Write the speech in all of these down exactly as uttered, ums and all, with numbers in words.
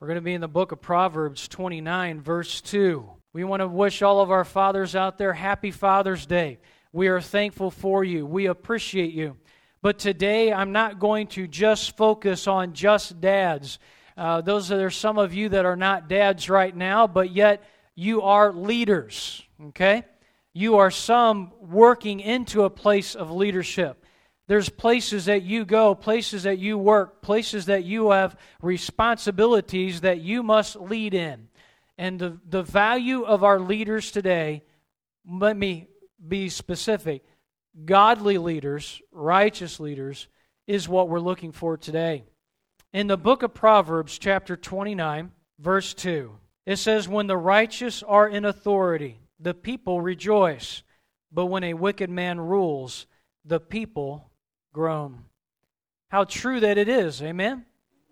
We're going to be in the book of Proverbs twenty-nine, verse two. We want to wish all of our fathers out there happy Father's Day. We are thankful for you. We appreciate you. But today, I'm not going to just focus on just dads. Uh, those are there's some of you that are not dads right now, but yet you are leaders, okay? You are some working into a place of leadership. There's places that you go, places that you work, places that you have responsibilities that you must lead in. And the, the value of our leaders today, let me be specific, godly leaders, righteous leaders, is what we're looking for today. In the book of Proverbs, chapter twenty-nine, verse two, it says, "When the righteous are in authority, the people rejoice, but when a wicked man rules, the people groan." How true that it is, amen?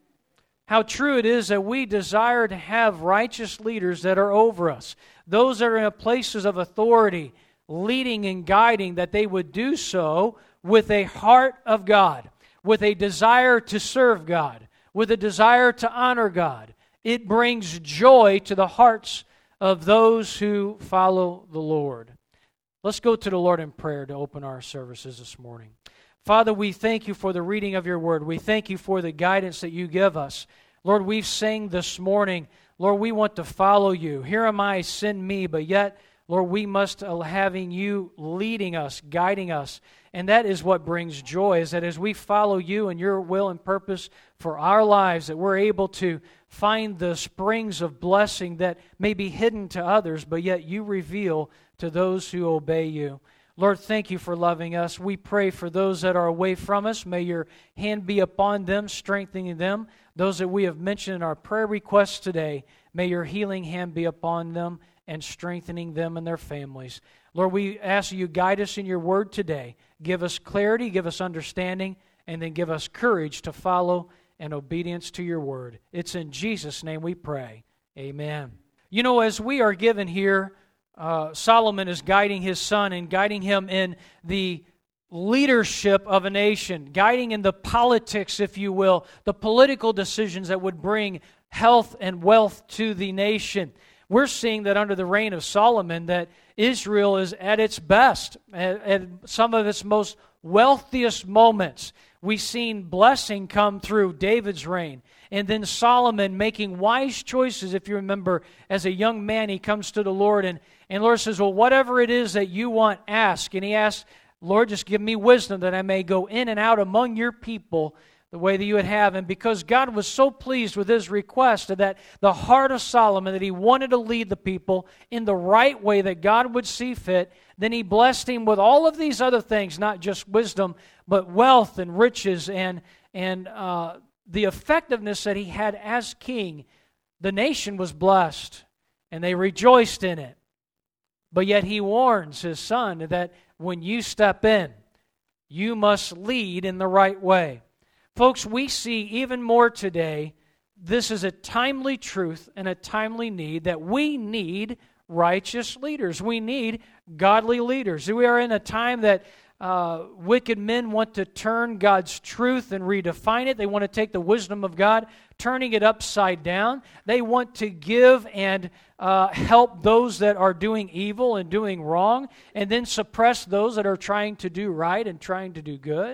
How true it is that we desire to have righteous leaders that are over us, those that are in places of authority, leading and guiding, that they would do so with a heart of God, with a desire to serve God, with a desire to honor God. It brings joy to the hearts of those who follow the Lord. Let's go to the Lord in prayer to open our services this morning. Father, we thank you for the reading of your word. We thank you for the guidance that you give us. Lord, we've sang this morning, Lord, we want to follow you. Here am I, send me, but yet, Lord, we must having you leading us, guiding us. And that is what brings joy, is that as we follow you and your will and purpose for our lives, that we're able to find the springs of blessing that may be hidden to others, but yet you reveal to those who obey you. Lord, thank you for loving us. We pray for those that are away from us. May your hand be upon them, strengthening them. Those that we have mentioned in our prayer requests today, may your healing hand be upon them and strengthening them and their families. Lord, we ask you guide us in your word today. Give us clarity, give us understanding, and then give us courage to follow and obedience to your word. It's in Jesus' name we pray. Amen. You know, as we are given here, uh, Solomon is guiding his son and guiding him in the leadership of a nation, guiding in the politics, if you will, the political decisions that would bring health and wealth to the nation. We're seeing that under the reign of Solomon, that Israel is at its best, at, at some of its most wealthiest moments. We've seen blessing come through David's reign. And then Solomon making wise choices. If you remember, as a young man, he comes to the Lord, and, and the Lord says, well, whatever it is that you want, ask. And he asks, Lord, just give me wisdom that I may go in and out among your people the way that you would have. And because God was so pleased with his request, that the heart of Solomon, that he wanted to lead the people in the right way that God would see fit, then he blessed him with all of these other things, not just wisdom, but wealth and riches and, and uh, the effectiveness that he had as king. The nation was blessed, and they rejoiced in it. But yet he warns his son that when you step in, you must lead in the right way. Folks, we see even more today, this is a timely truth and a timely need, that we need righteous leaders. We need godly leaders. We are in a time that uh, wicked men want to turn God's truth and redefine it. They want to take the wisdom of God, turning it upside down. They want to give and uh, help those that are doing evil and doing wrong, and then suppress those that are trying to do right and trying to do good.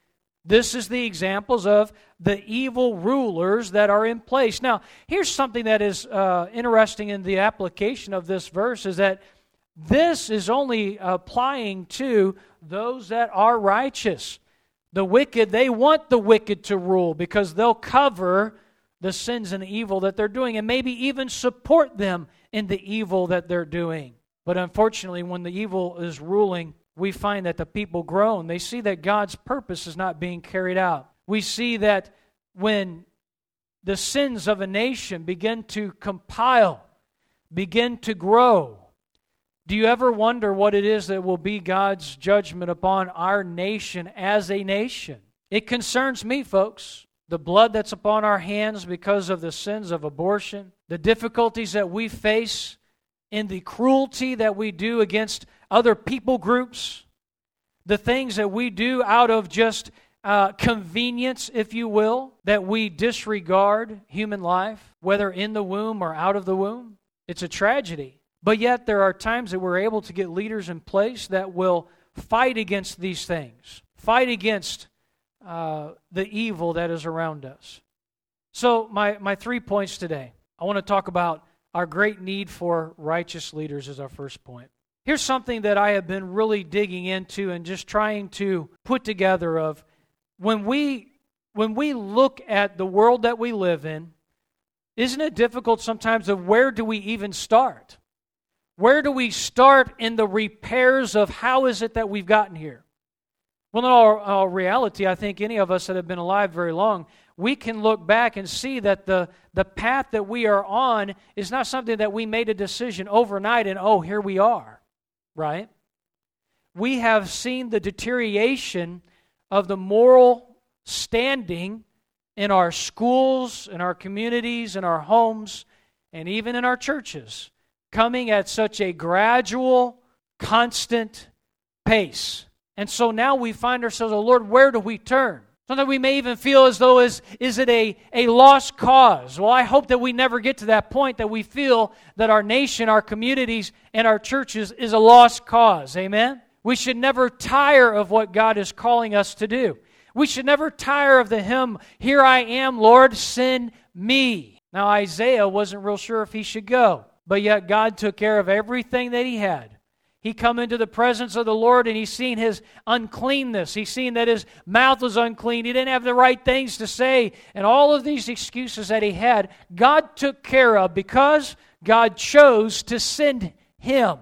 This is the examples of the evil rulers that are in place. Now, here's something that is uh, interesting in the application of this verse, is that this is only applying to those that are righteous. The wicked, they want the wicked to rule because they'll cover the sins and the evil that they're doing, and maybe even support them in the evil that they're doing. But unfortunately, when the evil is ruling, we find that the people groan. They see that God's purpose is not being carried out. We see that when the sins of a nation begin to compile, begin to grow, do you ever wonder what it is that will be God's judgment upon our nation as a nation? It concerns me, folks. The blood that's upon our hands because of the sins of abortion, the difficulties that we face in the cruelty that we do against other people groups, the things that we do out of just uh, convenience, if you will, that we disregard human life, whether in the womb or out of the womb. It's a tragedy. But yet there are times that we're able to get leaders in place that will fight against these things, fight against uh, the evil that is around us. So my, my three points today. I want to talk about our great need for righteous leaders as our first point. Here's something that I have been really digging into and just trying to put together of when we when we look at the world that we live in, isn't it difficult sometimes of where do we even start? Where do we start in the repairs of how is it that we've gotten here? Well, in all, all reality, I think any of us that have been alive very long, we can look back and see that the, the path that we are on is not something that we made a decision overnight and, oh, here we are, right? We have seen the deterioration of the moral standing in our schools, in our communities, in our homes, and even in our churches, coming at such a gradual, constant pace. And so now we find ourselves, oh Lord, where do we turn? Sometimes we may even feel as though, is, is it a, a lost cause? Well, I hope that we never get to that point that we feel that our nation, our communities, and our churches is a lost cause. Amen? We should never tire of what God is calling us to do. We should never tire of the hymn, "Here I am, Lord, send me." Now, Isaiah wasn't real sure if he should go, but yet God took care of everything that he had. He come into the presence of the Lord and he's seen his uncleanness. He's seen that his mouth was unclean. He didn't have the right things to say. And all of these excuses that he had, God took care of because God chose to send him.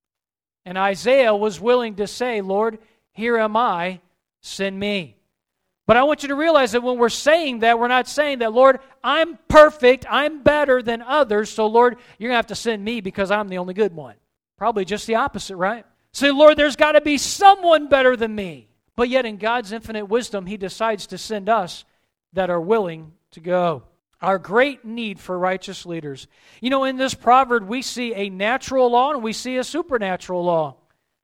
And Isaiah was willing to say, "Lord, here am I, send me." But I want you to realize that when we're saying that, we're not saying that, "Lord, I'm perfect, I'm better than others, so Lord, you're going to have to send me because I'm the only good one." Probably just the opposite, right? Say, "Lord, there's got to be someone better than me." But yet in God's infinite wisdom, He decides to send us that are willing to go. Our great need for righteous leaders. You know, in this proverb, we see a natural law and we see a supernatural law.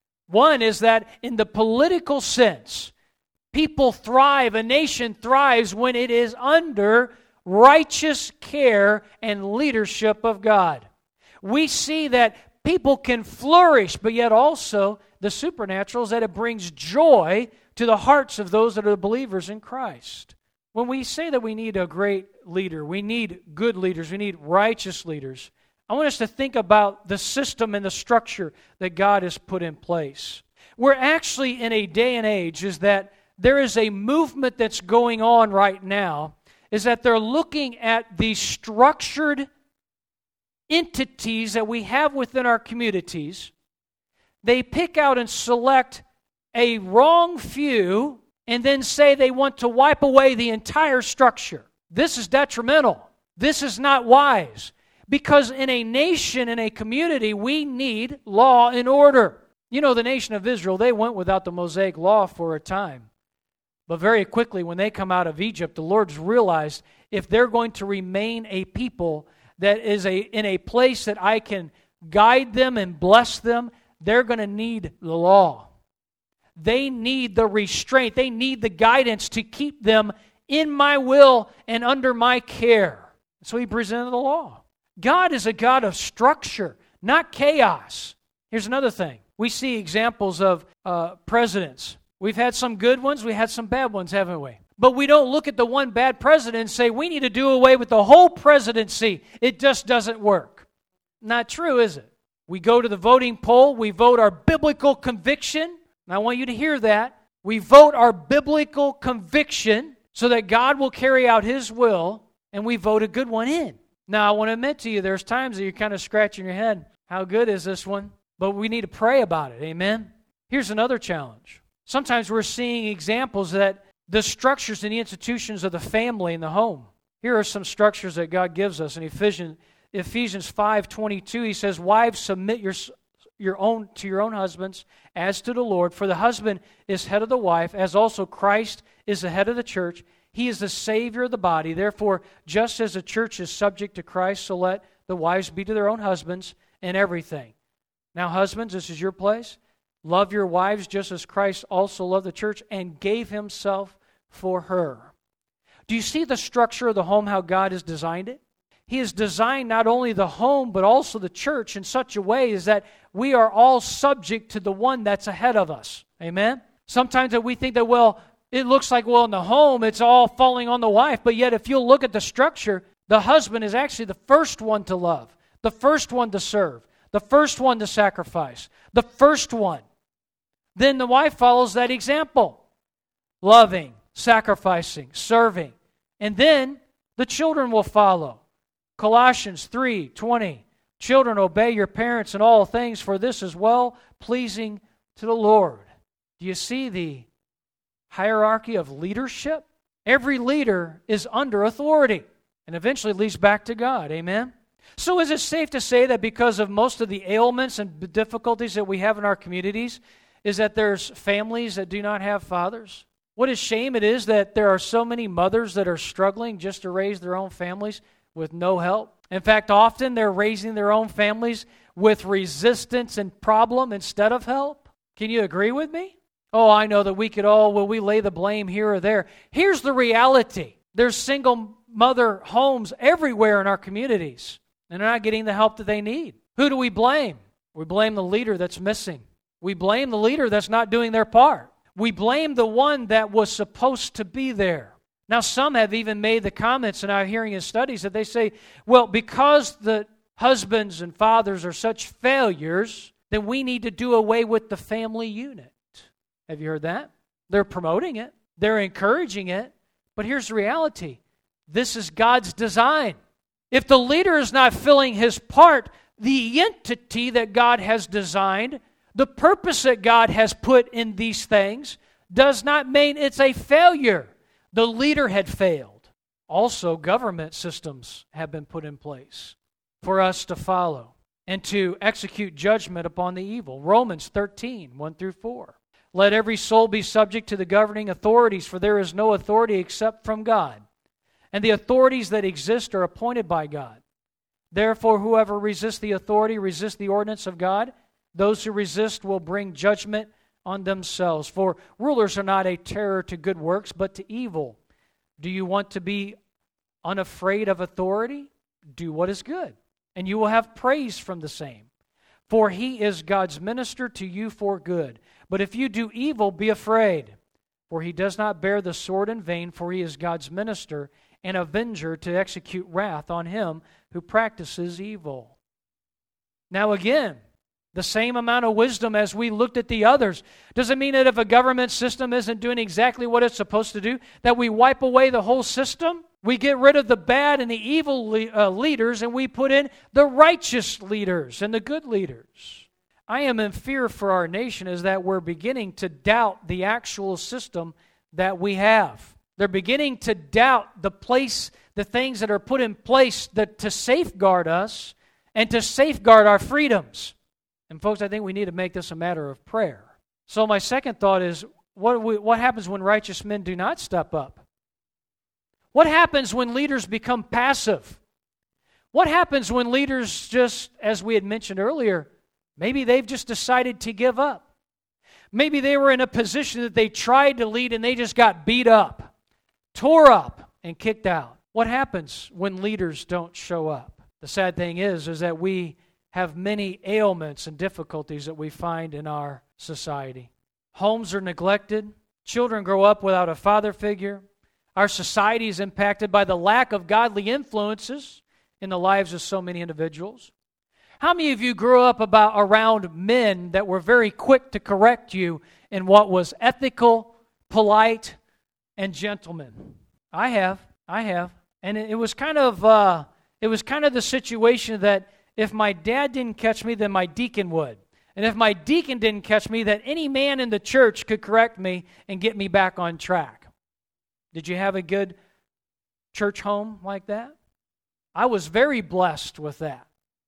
One is that in the political sense, people thrive, a nation thrives when it is under righteous care and leadership of God. We see that people can flourish, but yet also the supernatural is that it brings joy to the hearts of those that are believers in Christ. When we say that we need a great leader, we need good leaders, we need righteous leaders, I want us to think about the system and the structure that God has put in place. We're actually in a day and age is that there is a movement that's going on right now, is that they're looking at the structured entities that we have within our communities. They pick out and select a wrong few and then say they want to wipe away the entire structure. This is detrimental. This is not wise. Because in a nation, in a community, we need law and order. You know, the nation of Israel, they went without the Mosaic law for a time. But very quickly, when they come out of Egypt, the Lord's realized if they're going to remain a people that is a in a place that I can guide them and bless them, they're going to need the law. They need the restraint. They need the guidance to keep them in my will and under my care. So He presented the law. God is a God of structure, not chaos. Here's another thing. We see examples of uh, presidents. We've had some good ones, we had some bad ones, haven't we? But we don't look at the one bad president and say, we need to do away with the whole presidency. It just doesn't work. Not true, is it? We go to the voting poll, we vote our biblical conviction. And I want you to hear that. We vote our biblical conviction so that God will carry out His will, and we vote a good one in. Now, I want to admit to you, there's times that you're kind of scratching your head. How good is this one? But we need to pray about it, amen? Here's another challenge. Sometimes we're seeing examples that the structures and the institutions of the family and the home. Here are some structures that God gives us. In Ephesians, Ephesians five twenty-two, He says, "Wives, submit your, your own to your own husbands as to the Lord. For the husband is head of the wife, as also Christ is the head of the church. He is the Savior of the body. Therefore, just as the church is subject to Christ, so let the wives be to their own husbands in everything." Now, husbands, this is your place. Love your wives just as Christ also loved the church and gave Himself for her. Do you see the structure of the home, how God has designed it? He has designed not only the home, but also the church in such a way is that we are all subject to the one that's ahead of us. Amen? Sometimes that we think that, well, it looks like, well, in the home, it's all falling on the wife. But yet, if you'll look at the structure, the husband is actually the first one to love, the first one to serve, the first one to sacrifice, the first one. Then the wife follows that example, loving, sacrificing, serving. And then the children will follow. Colossians three twenty, children, obey your parents in all things, for this is well-pleasing to the Lord. Do you see the hierarchy of leadership? Every leader is under authority, and eventually leads back to God. Amen? So is it safe to say that because of most of the ailments and difficulties that we have in our communities, is that there's families that do not have fathers? What a shame it is that there are so many mothers that are struggling just to raise their own families with no help. In fact, often they're raising their own families with resistance and problem instead of help. Can you agree with me? Oh, I know that we could all, will we lay the blame here or there? Here's the reality. There's single mother homes everywhere in our communities, and they're not getting the help that they need. Who do we blame? We blame the leader that's missing. We blame the leader that's not doing their part. We blame the one that was supposed to be there. Now, some have even made the comments, and I'm hearing in studies that they say, well, because the husbands and fathers are such failures, then we need to do away with the family unit. Have you heard that? They're promoting it. They're encouraging it. But here's the reality. This is God's design. If the leader is not filling his part, the entity that God has designed, the purpose that God has put in these things, does not mean it's a failure. The leader had failed. Also, government systems have been put in place for us to follow and to execute judgment upon the evil. Romans thirteen, one through four. Let every soul be subject to the governing authorities, for there is no authority except from God. And the authorities that exist are appointed by God. Therefore, whoever resists the authority resists the ordinance of God. Those who resist will bring judgment on themselves. For rulers are not a terror to good works, but to evil. Do you want to be unafraid of authority? Do what is good, and you will have praise from the same. For he is God's minister to you for good. But if you do evil, be afraid. For he does not bear the sword in vain, for he is God's minister, an avenger to execute wrath on him who practices evil. Now again, the same amount of wisdom as we looked at the others. Does it mean that if a government system isn't doing exactly what it's supposed to do, that we wipe away the whole system? We get rid of the bad and the evil le- uh, leaders, and we put in the righteous leaders and the good leaders. I am in fear for our nation is that we're beginning to doubt the actual system that we have. They're beginning to doubt the place, the things that are put in place that, to safeguard us and to safeguard our freedoms. And folks, I think we need to make this a matter of prayer. So my second thought is, what, we, what happens when righteous men do not step up? What happens when leaders become passive? What happens when leaders just, as we had mentioned earlier, maybe they've just decided to give up? Maybe they were in a position that they tried to lead and they just got beat up, tore up, and kicked out. What happens when leaders don't show up? The sad thing is, is that we have many ailments and difficulties that we find in our society. Homes are neglected. Children grow up without a father figure. Our society is impacted by the lack of godly influences in the lives of so many individuals. How many of you grew up about around men that were very quick to correct you in what was ethical, polite, and gentleman? I have. I have. And it, it was kind of uh, it was kind of the situation that if my dad didn't catch me, then my deacon would. And if my deacon didn't catch me, that any man in the church could correct me and get me back on track. Did you have a good church home like that? I was very blessed with that.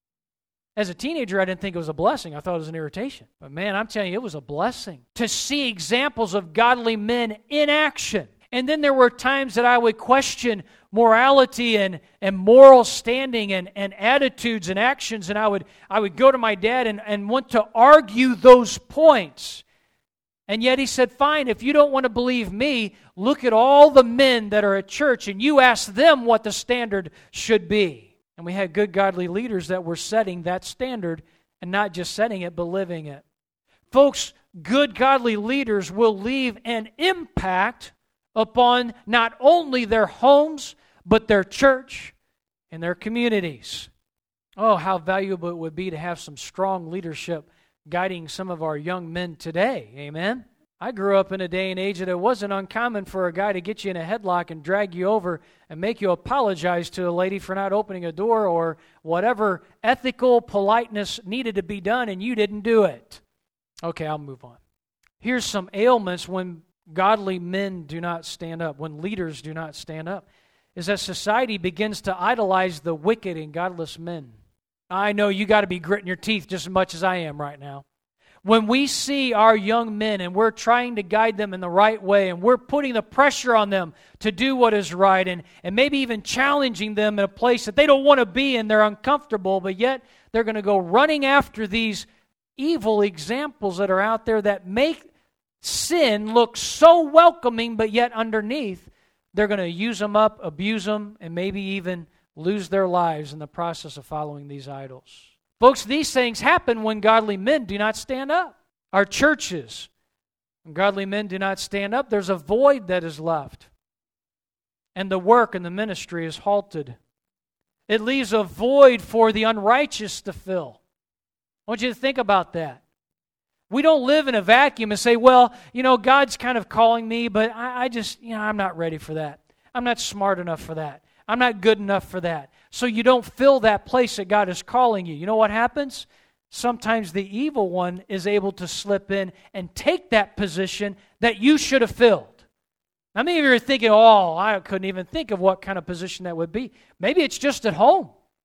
As a teenager, I didn't think it was a blessing. I thought it was an irritation. But man, I'm telling you, it was a blessing to see examples of godly men in action. And then there were times that I would question morality and, and moral standing and, and attitudes and actions, and I would I would go to my dad and, and want to argue those points. And yet he said, fine, if you don't want to believe me, look at all the men that are at church and you ask them what the standard should be. And we had good godly leaders that were setting that standard, and not just setting it, but living it. Folks, good godly leaders will leave an impact upon not only their homes, but their church and their communities. Oh, how valuable it would be to have some strong leadership guiding some of our young men today. Amen? I grew up in a day and age that it wasn't uncommon for a guy to get you in a headlock and drag you over and make you apologize to a lady for not opening a door or whatever ethical politeness needed to be done, and you didn't do it. Okay, I'll move on. Here's some ailments when godly men do not stand up, when leaders do not stand up, is that society begins to idolize the wicked and godless men. I know you got to be gritting your teeth just as much as I am right now. When we see our young men and we're trying to guide them in the right way and we're putting the pressure on them to do what is right and, and maybe even challenging them in a place that they don't want to be in, they're uncomfortable, but yet they're going to go running after these evil examples that are out there that make sin look so welcoming, but yet underneath they're going to use them up, abuse them, and maybe even lose their lives in the process of following these idols. Folks, these things happen when godly men do not stand up. Our churches, when godly men do not stand up, there's a void that is left. And the work and the ministry is halted. It leaves a void for the unrighteous to fill. I want you to think about that. We don't live in a vacuum and say, well, you know, God's kind of calling me, but I, I just, you know, I'm not ready for that. I'm not smart enough for that. I'm not good enough for that. So you don't fill that place that God is calling you. You know what happens? Sometimes the evil one is able to slip in and take that position that you should have filled. Now, many of you are thinking, oh, I couldn't even think of what kind of position that would be. Maybe it's just at home.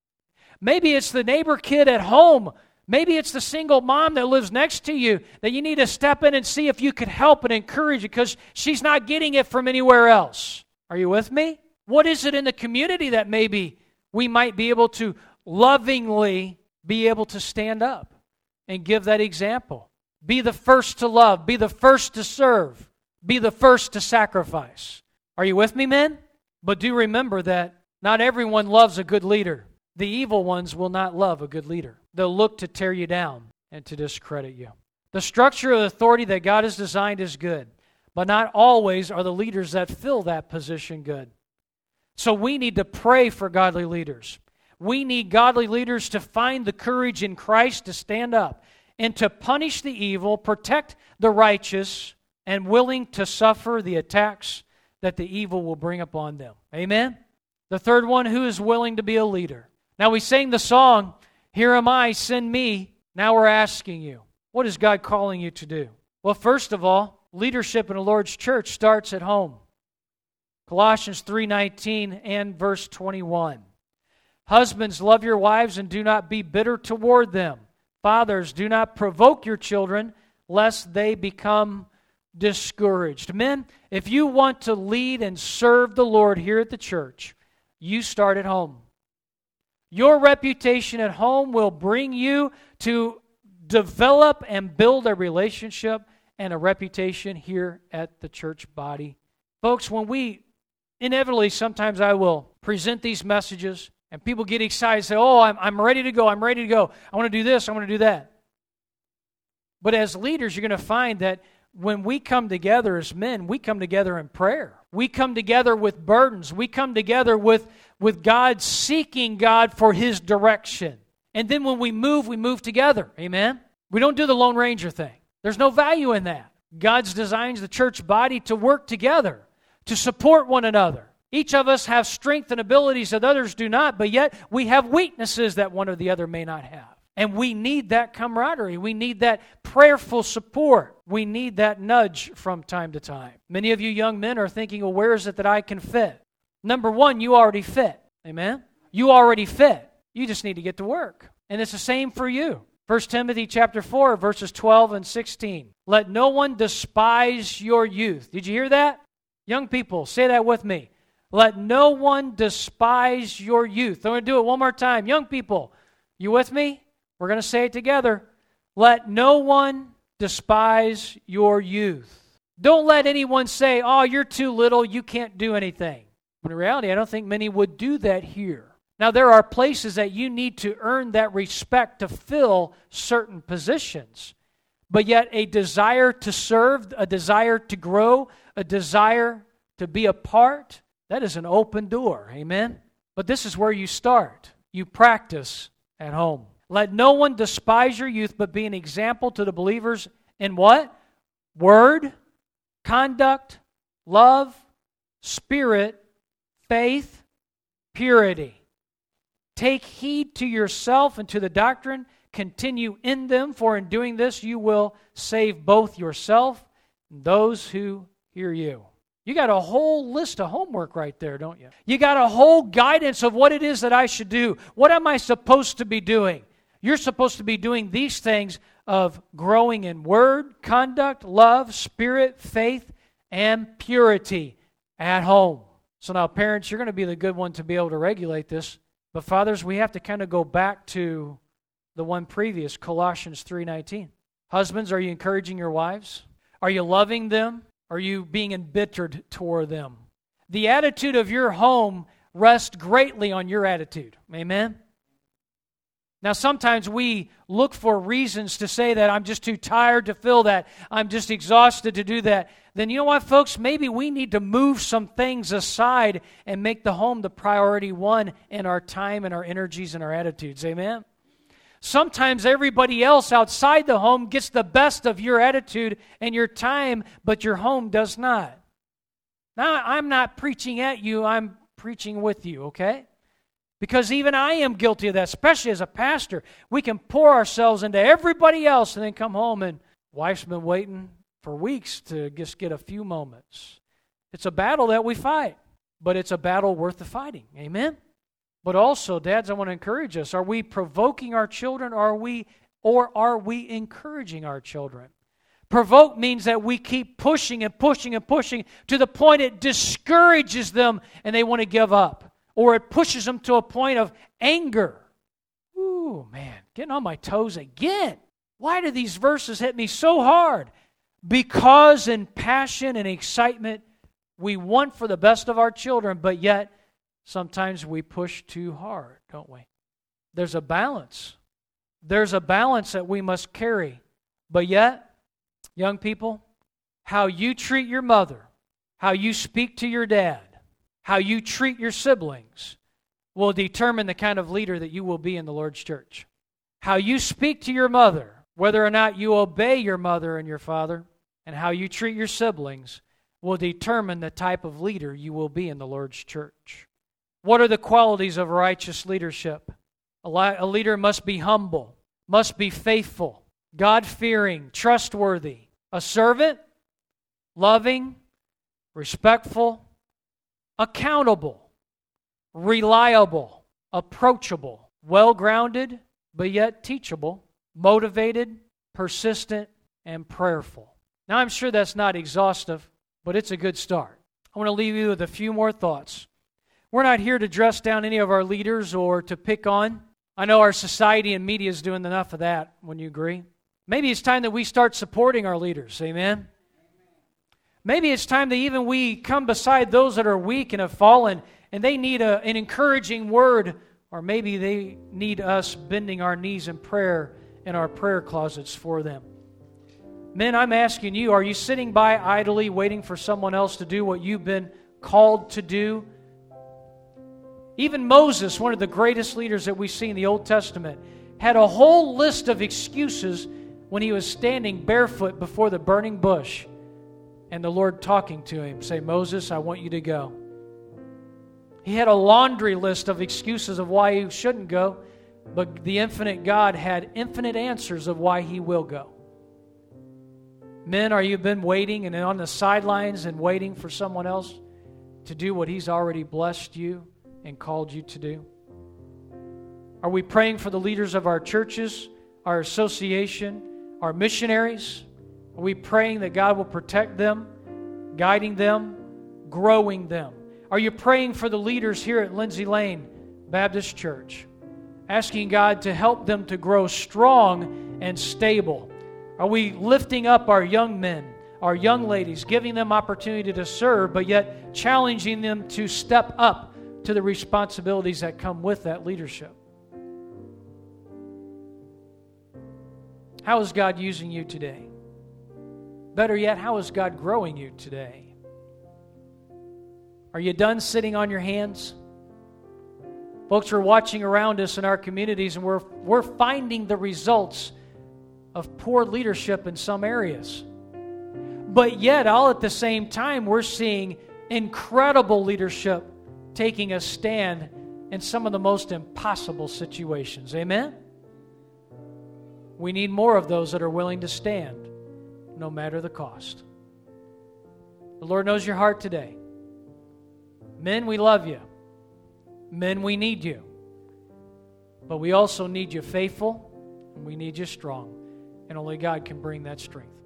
Maybe it's the neighbor kid at home. Maybe it's the single mom that lives next to you that you need to step in and see if you could help and encourage because she's not getting it from anywhere else. Are you with me? What is it in the community that maybe we might be able to lovingly be able to stand up and give that example? Be the first to love. Be the first to serve. Be the first to sacrifice. Are you with me, men? But do remember that not everyone loves a good leader. The evil ones will not love a good leader. They'll look to tear you down and to discredit you. The structure of authority that God has designed is good, but not always are the leaders that fill that position good. So we need to pray for godly leaders. We need godly leaders to find the courage in Christ to stand up and to punish the evil, protect the righteous, and willing to suffer the attacks that the evil will bring upon them. Amen? The third one, who is willing to be a leader? Now we sang the song, "Here am I, send me." Now we're asking you, what is God calling you to do? Well, first of all, leadership in the Lord's church starts at home. Colossians three nineteen and verse twenty-one. Husbands, love your wives and do not be bitter toward them. Fathers, do not provoke your children, lest they become discouraged. Men, if you want to lead and serve the Lord here at the church, you start at home. Your reputation at home will bring you to develop and build a relationship and a reputation here at the church body. Folks, when we inevitably, sometimes I will present these messages and people get excited and say, oh, I'm, I'm ready to go, I'm ready to go. I want to do this, I want to do that. But as leaders, you're going to find that when we come together as men, we come together in prayer. We come together with burdens. We come together with, with God, seeking God for His direction. And then when we move, we move together. Amen? We don't do the Lone Ranger thing. There's no value in that. God's designed the church body to work together, to support one another. Each of us have strength and abilities that others do not, but yet we have weaknesses that one or the other may not have. And we need that camaraderie. We need that prayerful support. We need that nudge from time to time. Many of you young men are thinking, well, where is it that I can fit? Number one, you already fit. Amen? You already fit. You just need to get to work. And it's the same for you. First Timothy chapter four, verses twelve and sixteen. Let no one despise your youth. Did you hear that? Young people, say that with me. Let no one despise your youth. I'm going to do it one more time. Young people, you with me? We're going to say it together. Let no one despise your youth. Don't let anyone say, oh, you're too little, you can't do anything. But in reality, I don't think many would do that here. Now, there are places that you need to earn that respect to fill certain positions. But yet a desire to serve, a desire to grow, a desire to be a part, that is an open door. Amen? But this is where you start. You practice at home. Let no one despise your youth, but be an example to the believers in what? Word, conduct, love, spirit, faith, purity. Take heed to yourself and to the doctrine. Continue in them, for in doing this you will save both yourself and those who hear you. You got a whole list of homework right there, don't you? You got a whole guidance of what it is that I should do. What am I supposed to be doing? You're supposed to be doing these things of growing in word, conduct, love, spirit, faith, and purity at home. So now, parents, you're going to be the good one to be able to regulate this. But fathers, we have to kind of go back to the one previous, Colossians three nineteen. Husbands, are you encouraging your wives? Are you loving them? Are you being embittered toward them? The attitude of your home rests greatly on your attitude. Amen? Now, sometimes we look for reasons to say that I'm just too tired to feel that, I'm just exhausted to do that. Then you know what, folks? Maybe we need to move some things aside and make the home the priority one in our time and our energies and our attitudes. Amen? Sometimes everybody else outside the home gets the best of your attitude and your time, but your home does not. Now, I'm not preaching at you, I'm preaching with you, okay? Because even I am guilty of that, especially as a pastor. We can pour ourselves into everybody else and then come home and wife's been waiting for weeks to just get a few moments. It's a battle that we fight, but it's a battle worth the fighting. Amen? But also, dads, I want to encourage us. Are we provoking our children, or are we, or are we encouraging our children? Provoke means that we keep pushing and pushing and pushing to the point it discourages them and they want to give up. Or it pushes them to a point of anger. Ooh, man, getting on my toes again. Why do these verses hit me so hard? Because in passion and excitement, we want for the best of our children, but yet sometimes we push too hard, don't we? There's a balance. There's a balance that we must carry. But yet, young people, how you treat your mother, how you speak to your dad, how you treat your siblings will determine the kind of leader that you will be in the Lord's church. How you speak to your mother, whether or not you obey your mother and your father, and how you treat your siblings will determine the type of leader you will be in the Lord's church. What are the qualities of righteous leadership? A leader must be humble, must be faithful, God-fearing, trustworthy, a servant, loving, respectful, accountable, reliable, approachable, well-grounded, but yet teachable, motivated, persistent, and prayerful. Now, I'm sure that's not exhaustive, but it's a good start. I want to leave you with a few more thoughts. We're not here to dress down any of our leaders or to pick on. I know our society and media is doing enough of that, wouldn't you agree? Maybe it's time that we start supporting our leaders, amen? Maybe it's time that even we come beside those that are weak and have fallen, and they need a, an encouraging word, or maybe they need us bending our knees in prayer in our prayer closets for them. Men, I'm asking you, are you sitting by idly waiting for someone else to do what you've been called to do? Even Moses, one of the greatest leaders that we see in the Old Testament, had a whole list of excuses when he was standing barefoot before the burning bush and the Lord talking to him, say, Moses, I want you to go. He had a laundry list of excuses of why he shouldn't go, but the infinite God had infinite answers of why he will go. Men, are you been waiting and on the sidelines and waiting for someone else to do what he's already blessed you and called you to do? Are we praying for the leaders of our churches, our association, our missionaries? Are we praying that God will protect them, guiding them, growing them? Are you praying for the leaders here at Lindsay Lane Baptist Church, asking God to help them to grow strong and stable? Are we lifting up our young men, our young ladies, giving them opportunity to serve, but yet challenging them to step up to the responsibilities that come with that leadership? How is God using you today? Better yet, how is God growing you today? Are you done sitting on your hands? Folks are watching around us in our communities, and we're, we're finding the results of poor leadership in some areas. But yet, all at the same time, we're seeing incredible leadership taking a stand in some of the most impossible situations. Amen? We need more of those that are willing to stand, no matter the cost. The Lord knows your heart today. Men, we love you. Men, we need you. But we also need you faithful, and we need you strong. And only God can bring that strength.